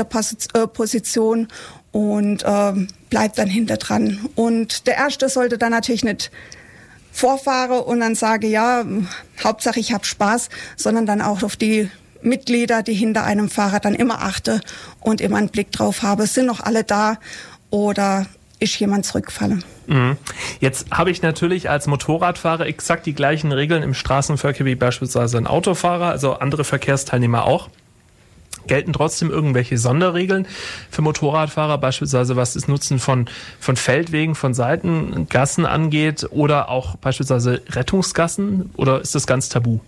Position und äh, bleib dann hinter dran. Und der Erste sollte dann natürlich nicht vorfahren und dann sage, ja, Hauptsache ich habe Spaß, sondern dann auch auf die Mitglieder, die hinter einem Fahrer dann immer achte und immer einen Blick drauf habe, sind noch alle da oder ist jemand zurückgefallen. Mhm. Jetzt habe ich natürlich als Motorradfahrer exakt die gleichen Regeln im Straßenverkehr wie beispielsweise ein Autofahrer, also andere Verkehrsteilnehmer auch. Gelten trotzdem irgendwelche Sonderregeln für Motorradfahrer, beispielsweise was das Nutzen von, von Feldwegen, von Seitengassen angeht oder auch beispielsweise Rettungsgassen, oder ist das ganz tabu?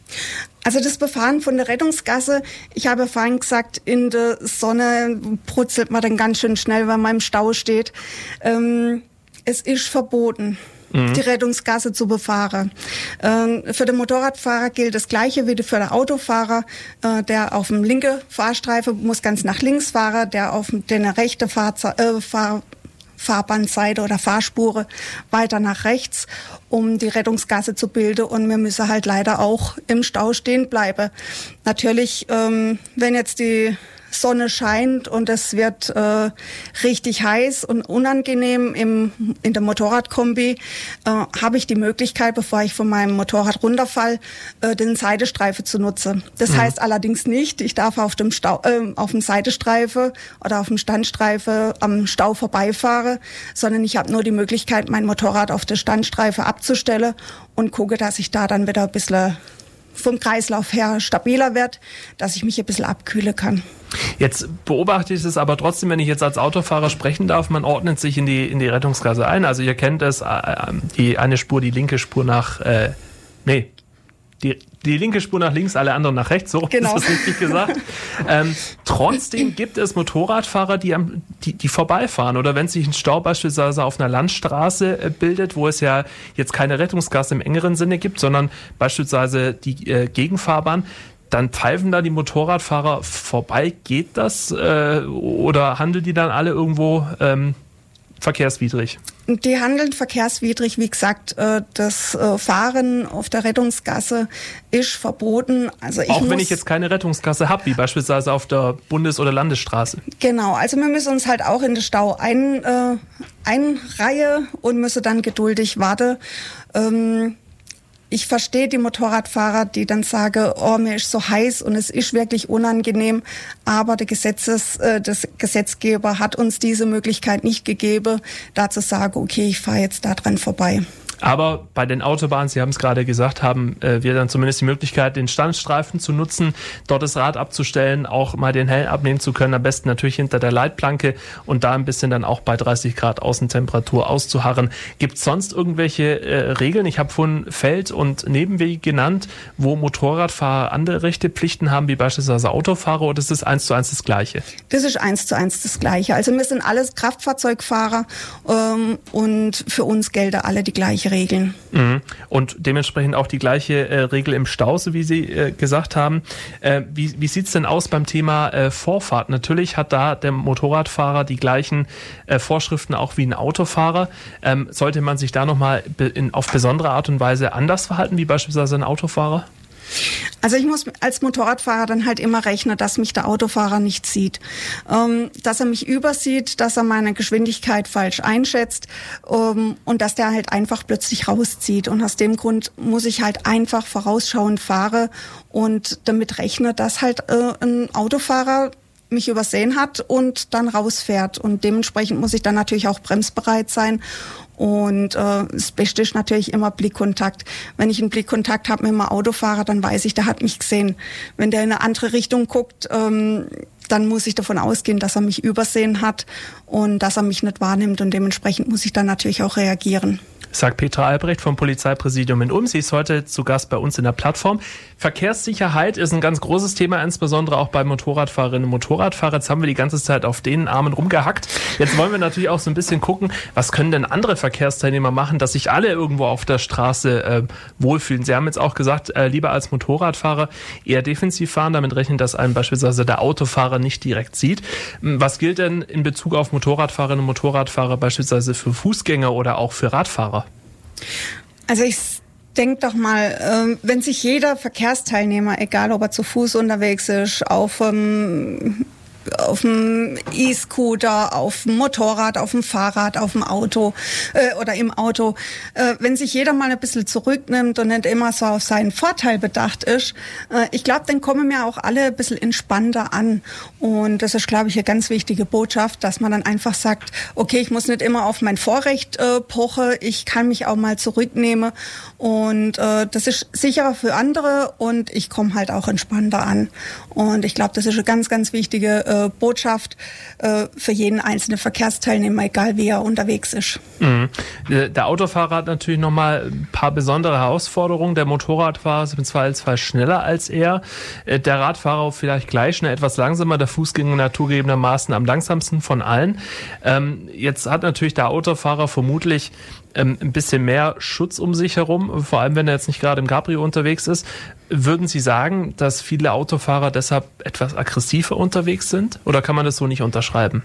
Also das Befahren von der Rettungsgasse, ich habe vorhin gesagt, in der Sonne brutzelt man dann ganz schön schnell, wenn man im Stau steht. Ähm, es ist verboten, mhm. die Rettungsgasse zu befahren. Ähm, für den Motorradfahrer gilt das Gleiche wie für den Autofahrer. Äh, der auf dem linken Fahrstreifen muss ganz nach links fahren, der auf den rechten Fahrze- äh, Fahr Fahrbahnseite oder Fahrspure weiter nach rechts, um die Rettungsgasse zu bilden. Und wir müssen halt leider auch im Stau stehen bleiben. Natürlich, ähm, wenn jetzt die Sonne scheint und es wird äh, richtig heiß und unangenehm im, in der Motorradkombi, äh, habe ich die Möglichkeit, bevor ich von meinem Motorrad runterfall, äh, den Seitenstreifen zu nutzen. Das mhm. heißt allerdings nicht, ich darf auf dem Stau, äh, auf dem Seitenstreifen oder auf dem Standstreifen am Stau vorbeifahren, sondern ich habe nur die Möglichkeit, mein Motorrad auf der Standstreife abzustellen und gucke, dass ich da dann wieder ein bisschen vom Kreislauf her stabiler wird, dass ich mich ein bisschen abkühlen kann. Jetzt beobachte ich es aber trotzdem, wenn ich jetzt als Autofahrer sprechen darf, man ordnet sich in die, in die Rettungsgasse ein. Also ihr kennt es, die eine Spur, die linke Spur nach, äh, nee, die, die linke Spur nach links, alle anderen nach rechts, so genau. Ist das richtig gesagt. ähm, trotzdem gibt es Motorradfahrer, die, am, die, die vorbeifahren. Oder wenn sich ein Stau beispielsweise auf einer Landstraße äh, bildet, wo es ja jetzt keine Rettungsgasse im engeren Sinne gibt, sondern beispielsweise die äh, Gegenfahrbahn, dann pfeifen da die Motorradfahrer vorbei. Geht das? Äh, oder handeln die dann alle irgendwo ähm, verkehrswidrig? Die handeln verkehrswidrig. Wie gesagt, äh, das äh, Fahren auf der Rettungsgasse ist verboten. Also ich Auch muss, wenn ich jetzt keine Rettungsgasse habe, wie beispielsweise auf der Bundes- oder Landesstraße. Genau, also wir müssen uns halt auch in den Stau ein, äh, einreihen und müssen dann geduldig warten. Ähm, Ich verstehe die Motorradfahrer, die dann sagen, oh, mir ist so heiß und es ist wirklich unangenehm. Aber der Gesetzes, äh, das Gesetzgeber hat uns diese Möglichkeit nicht gegeben, da zu sagen, okay, ich fahre jetzt da dran vorbei. Aber bei den Autobahnen, Sie haben es gerade gesagt, haben äh, wir dann zumindest die Möglichkeit, den Standstreifen zu nutzen, dort das Rad abzustellen, auch mal den Helm abnehmen zu können, am besten natürlich hinter der Leitplanke und da ein bisschen dann auch bei dreißig Grad Außentemperatur auszuharren. Gibt es sonst irgendwelche äh, Regeln? Ich habe vorhin Feld- und Nebenwege genannt, wo Motorradfahrer andere Rechte, Pflichten haben, wie beispielsweise Autofahrer, oder ist das eins zu eins das Gleiche? Das ist eins zu eins das Gleiche. Also wir sind alles Kraftfahrzeugfahrer ähm, und für uns gelten alle die gleiche Regeln. Mhm. Und dementsprechend auch die gleiche äh, Regel im Stau, so wie Sie äh, gesagt haben. Äh, wie wie sieht es denn aus beim Thema äh, Vorfahrt? Natürlich hat da der Motorradfahrer die gleichen äh, Vorschriften auch wie ein Autofahrer. Ähm, sollte man sich da nochmal be- in, auf besondere Art und Weise anders verhalten, wie beispielsweise ein Autofahrer? Also ich muss als Motorradfahrer dann halt immer rechnen, dass mich der Autofahrer nicht sieht, ähm, dass er mich übersieht, dass er meine Geschwindigkeit falsch einschätzt ähm, und dass der halt einfach plötzlich rauszieht. Und aus dem Grund muss ich halt einfach vorausschauend fahren und damit rechnen, dass halt äh, ein Autofahrer mich übersehen hat und dann rausfährt. Und dementsprechend muss ich dann natürlich auch bremsbereit sein. Und äh, das Beste ist natürlich immer Blickkontakt. Wenn ich einen Blickkontakt habe mit einem Autofahrer, dann weiß ich, der hat mich gesehen. Wenn der in eine andere Richtung guckt, ähm, dann muss ich davon ausgehen, dass er mich übersehen hat und dass er mich nicht wahrnimmt. Und dementsprechend muss ich dann natürlich auch reagieren. Sagt Petra Albrecht vom Polizeipräsidium in Ulm. Sie ist heute zu Gast bei uns in der Plattform. Verkehrssicherheit ist ein ganz großes Thema, insbesondere auch bei Motorradfahrerinnen und Motorradfahrern. Jetzt haben wir die ganze Zeit auf den Armen rumgehackt. Jetzt wollen wir natürlich auch so ein bisschen gucken, was können denn andere Verkehrsteilnehmer machen, dass sich alle irgendwo auf der Straße äh, wohlfühlen. Sie haben jetzt auch gesagt, äh, lieber als Motorradfahrer eher defensiv fahren, damit rechnen, dass einem beispielsweise der Autofahrer nicht direkt sieht. Was gilt denn in Bezug auf Motorradfahrerinnen und Motorradfahrer beispielsweise für Fußgänger oder auch für Radfahrer? Also ich denke doch mal, wenn sich jeder Verkehrsteilnehmer, egal ob er zu Fuß unterwegs ist, auf ähm, auf dem E-Scooter, auf dem Motorrad, auf dem Fahrrad, auf dem Auto äh, oder im Auto. Äh, wenn sich jeder mal ein bisschen zurücknimmt und nicht immer so auf seinen Vorteil bedacht ist, äh, ich glaube, dann kommen wir auch alle ein bisschen entspannter an. Und das ist, glaube ich, eine ganz wichtige Botschaft, dass man dann einfach sagt, okay, ich muss nicht immer auf mein Vorrecht äh, pochen, ich kann mich auch mal zurücknehmen. Und äh, das ist sicherer für andere und ich komme halt auch entspannter an. Und ich glaube, das ist eine ganz, ganz wichtige äh, Botschaft äh, für jeden einzelnen Verkehrsteilnehmer, egal wie er unterwegs ist. Mhm. Der Autofahrer hat natürlich nochmal ein paar besondere Herausforderungen. Der Motorradfahrer ist im Zweifelsfall schneller als er. Der Radfahrer vielleicht gleich schnell, etwas langsamer. Der Fußgänger naturgegebenermaßen am langsamsten von allen. Ähm, jetzt hat natürlich der Autofahrer vermutlich ähm, ein bisschen mehr Schutz um sich herum, vor allem wenn er jetzt nicht gerade im Cabrio unterwegs ist. Würden Sie sagen, dass viele Autofahrer deshalb etwas aggressiver unterwegs sind? Oder kann man das so nicht unterschreiben?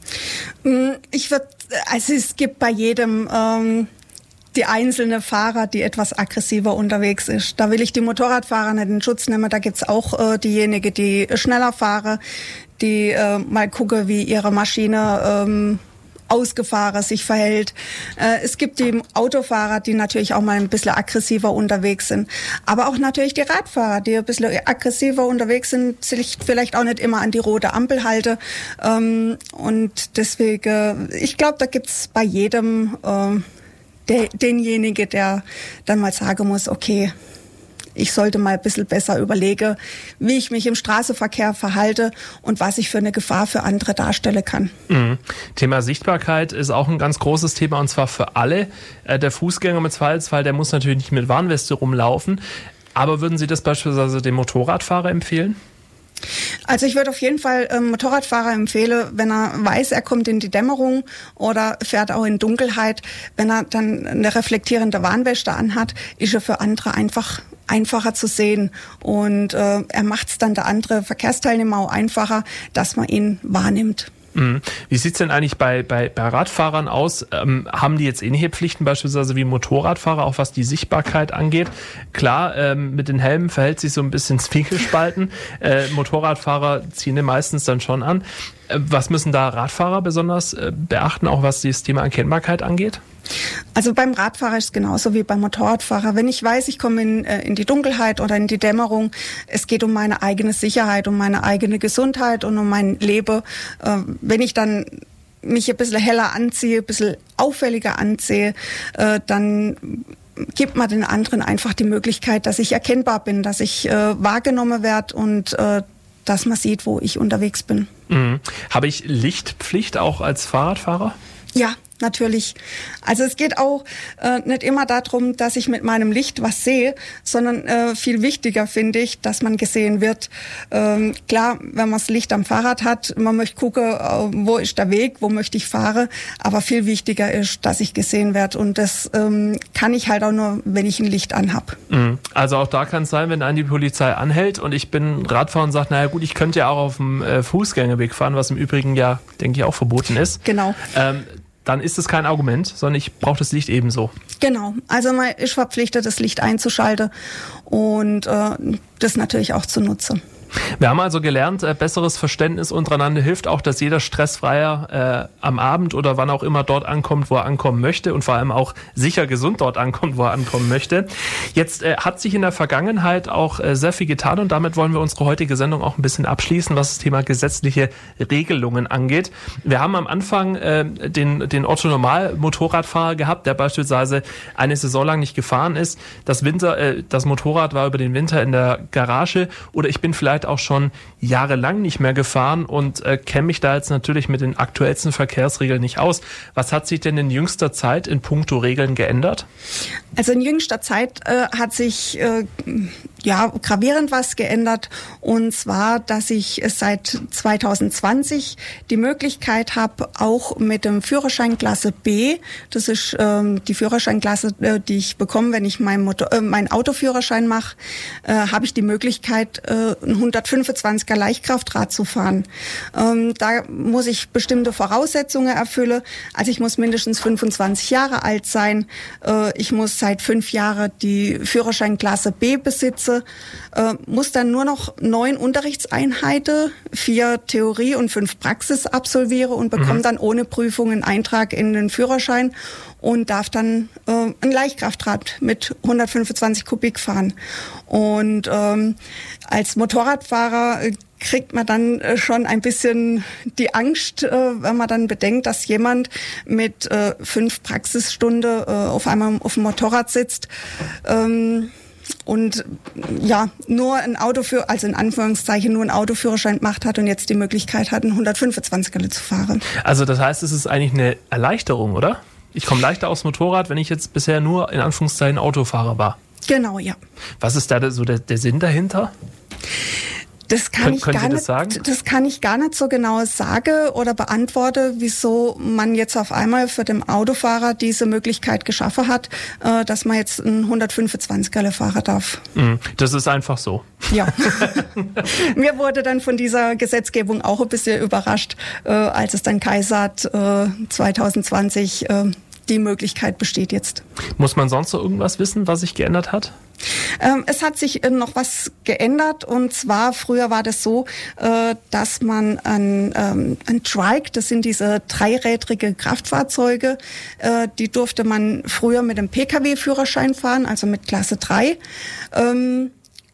Ich würde, also es gibt bei jedem ähm, die einzelne Fahrer, die etwas aggressiver unterwegs ist. Da will ich die Motorradfahrer nicht in Schutz nehmen. Da gibt's auch äh, diejenigen, die schneller fahren, die äh, mal gucken, wie ihre Maschine ähm, ausgefahren sich verhält. Äh, es gibt die Autofahrer, die natürlich auch mal ein bisschen aggressiver unterwegs sind. Aber auch natürlich die Radfahrer, die ein bisschen aggressiver unterwegs sind, sich vielleicht auch nicht immer an die rote Ampel halten. Ähm, und deswegen, ich glaube, da gibt's bei jedem äh, der, denjenigen, der dann mal sagen muss, okay, ich sollte mal ein bisschen besser überlegen, wie ich mich im Straßenverkehr verhalte und was ich für eine Gefahr für andere darstellen kann. Mhm. Thema Sichtbarkeit ist auch ein ganz großes Thema und zwar für alle. Der Fußgänger mit Zweifelsfall, der muss natürlich nicht mit Warnweste rumlaufen. Aber würden Sie das beispielsweise dem Motorradfahrer empfehlen? Also ich würde auf jeden Fall ähm, Motorradfahrer empfehlen, wenn er weiß, er kommt in die Dämmerung oder fährt auch in Dunkelheit, wenn er dann eine reflektierende Warnweste anhat, ist er für andere einfach einfacher zu sehen und äh, er macht es dann der andere Verkehrsteilnehmer auch einfacher, dass man ihn wahrnimmt. Wie sieht's denn eigentlich bei, bei, bei Radfahrern aus? Ähm, haben die jetzt ähnliche Pflichten beispielsweise wie Motorradfahrer, auch was die Sichtbarkeit angeht? Klar, ähm, mit den Helmen verhält sich so ein bisschen zwiegespalten. Äh, Motorradfahrer ziehen den meistens dann schon an. Äh, was müssen da Radfahrer besonders äh, beachten, auch was das Thema Erkennbarkeit angeht? Also beim Radfahrer ist es genauso wie beim Motorradfahrer. Wenn ich weiß, ich komme in, in die Dunkelheit oder in die Dämmerung, es geht um meine eigene Sicherheit, um meine eigene Gesundheit und um mein Leben. Äh, wenn ich dann mich ein bisschen heller anziehe, ein bisschen auffälliger anziehe, äh, dann gibt man den anderen einfach die Möglichkeit, dass ich erkennbar bin, dass ich äh, wahrgenommen werde und äh, dass man sieht, wo ich unterwegs bin. Mhm. Habe ich Lichtpflicht auch als Fahrradfahrer? Ja, natürlich. Also es geht auch äh, nicht immer darum, dass ich mit meinem Licht was sehe, sondern äh, viel wichtiger finde ich, dass man gesehen wird. Ähm, klar, wenn man das Licht am Fahrrad hat, man möchte gucken, äh, wo ist der Weg, wo möchte ich fahren, aber viel wichtiger ist, dass ich gesehen werde und das ähm, kann ich halt auch nur, wenn ich ein Licht anhab. Also auch da kann es sein, wenn einen die Polizei anhält und ich bin Radfahrer und sage, naja gut, ich könnte ja auch auf dem äh, Fußgängerweg fahren, was im Übrigen ja, denke ich, auch verboten ist. Genau. Ähm, dann ist es kein Argument, sondern ich brauche das Licht ebenso. Genau, also man ist verpflichtet, das Licht einzuschalten und äh, das natürlich auch zu nutzen. Wir haben also gelernt, äh, besseres Verständnis untereinander hilft auch, dass jeder stressfreier äh, am Abend oder wann auch immer dort ankommt, wo er ankommen möchte und vor allem auch sicher gesund dort ankommt, wo er ankommen möchte. Jetzt äh, hat sich in der Vergangenheit auch äh, sehr viel getan und damit wollen wir unsere heutige Sendung auch ein bisschen abschließen, was das Thema gesetzliche Regelungen angeht. Wir haben am Anfang äh, den, den Otto-Normal-Motorradfahrer gehabt, der beispielsweise eine Saison lang nicht gefahren ist. Das, Winter, äh, das Motorrad war über den Winter in der Garage oder ich bin vielleicht auch schon jahrelang nicht mehr gefahren und äh, kenne mich da jetzt natürlich mit den aktuellsten Verkehrsregeln nicht aus. Was hat sich denn in jüngster Zeit in puncto Regeln geändert? Also in jüngster Zeit äh, hat sich äh, ja gravierend was geändert und zwar, dass ich seit zwanzig zwanzig die Möglichkeit habe, auch mit dem Führerschein Klasse B, das ist ähm, die Führerscheinklasse, äh, die ich bekomme, wenn ich meinen Motor, äh, meinen Autoführerschein mache, äh, habe ich die Möglichkeit, äh, ein hundertfünfundzwanziger Leichtkraftrad zu fahren. Ähm, da muss ich bestimmte Voraussetzungen erfüllen. Also ich muss mindestens fünfundzwanzig Jahre alt sein. Äh, ich muss seit fünf Jahren die Führerscheinklasse B besitzen. Äh, muss dann nur noch neun Unterrichtseinheiten, vier Theorie und fünf Praxis absolvieren und bekomme mhm. dann ohne Prüfung einen Eintrag in den Führerschein und darf dann äh, ein Leichtkraftrad mit hundertfünfundzwanzig Kubik fahren. Und ähm, als Motorradfahrer äh, kriegt man dann äh, schon ein bisschen die Angst, äh, wenn man dann bedenkt, dass jemand mit äh, fünf Praxisstunden äh, auf einmal auf dem Motorrad sitzt. Ähm, und ja, nur ein Autoführ, also in Anführungszeichen nur ein Autoführerschein gemacht hat und jetzt die Möglichkeit hat, einen hundertfünfundzwanziger zu fahren. Also das heißt, es ist eigentlich eine Erleichterung, oder? Ich komme leichter aufs Motorrad, wenn ich jetzt bisher nur in Anführungszeichen Autofahrer war. Genau, ja. Was ist da so der, der Sinn dahinter? Das kann, Kön- ich gar Sie das nicht, sagen? das kann ich gar nicht so genau sagen oder beantworten, wieso man jetzt auf einmal für den Autofahrer diese Möglichkeit geschaffen hat, äh, dass man jetzt einen hundertfünfundzwanziger fahren darf. Das ist einfach so. Ja. Mir wurde dann von dieser Gesetzgebung auch ein bisschen überrascht, äh, als es dann Kaisert äh, zwanzig zwanzig äh, die Möglichkeit besteht jetzt. Muss man sonst noch irgendwas wissen, was sich geändert hat? Ähm, es hat sich äh, noch was geändert und zwar früher war das so, äh, dass man ein, ähm, ein Trike, das sind diese dreirädrige Kraftfahrzeuge, äh, die durfte man früher mit dem P K W-Führerschein fahren, also mit Klasse drei. Ähm,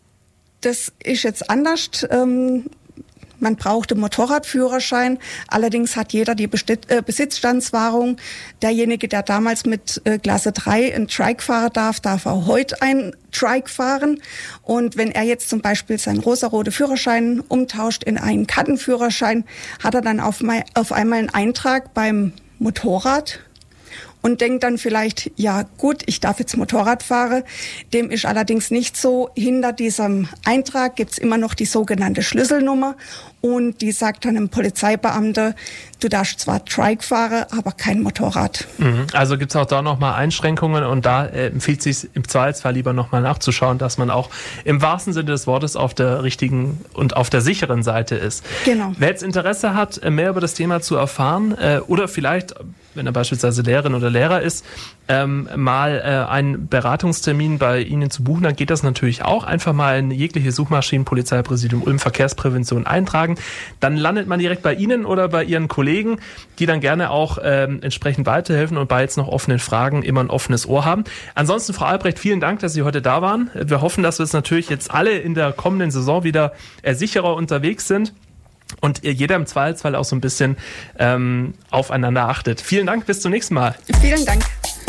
das ist jetzt anders. Ähm, Man braucht einen Motorradführerschein. Allerdings hat jeder die Besti- äh, Besitzstandswahrung. Derjenige, der damals mit äh, Klasse drei ein Trike fahren darf, darf auch heute ein Trike fahren. Und wenn er jetzt zum Beispiel seinen rosaroten Führerschein umtauscht in einen Kartenführerschein, hat er dann auf, mein, auf einmal einen Eintrag beim Motorrad und denkt dann vielleicht, ja gut, ich darf jetzt Motorrad fahren. Dem ist allerdings nicht so. Hinter diesem Eintrag gibt's immer noch die sogenannte Schlüsselnummer und die sagt dann dem Polizeibeamte, du darfst zwar Trike fahren, aber kein Motorrad. Also gibt's auch da nochmal Einschränkungen und da äh, empfiehlt sich im Zweifelsfall lieber nochmal nachzuschauen, dass man auch im wahrsten Sinne des Wortes auf der richtigen und auf der sicheren Seite ist. Genau. Wer jetzt Interesse hat, mehr über das Thema zu erfahren äh, oder vielleicht, wenn er beispielsweise Lehrerin oder Lehrer ist, ähm, mal äh, einen Beratungstermin bei Ihnen zu buchen, dann geht das natürlich auch. Einfach mal in jegliche Suchmaschinen Polizeipräsidium Ulm Verkehrsprävention eintragen. Dann landet man direkt bei Ihnen oder bei Ihren Kollegen, die dann gerne auch ähm, entsprechend weiterhelfen und bei jetzt noch offenen Fragen immer ein offenes Ohr haben. Ansonsten, Frau Albrecht, vielen Dank, dass Sie heute da waren. Wir hoffen, dass wir es natürlich jetzt alle in der kommenden Saison wieder äh, sicherer unterwegs sind. Und jeder im Zweifelsfall auch so ein bisschen ähm, aufeinander achtet. Vielen Dank, bis zum nächsten Mal. Vielen Dank.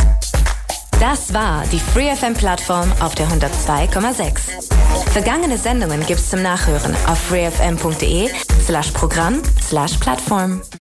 Das war die Free F M-Plattform auf der hundertzwei Komma sechs. Vergangene Sendungen gibt's zum Nachhören auf freefm punkt de slash Programm slash Plattform.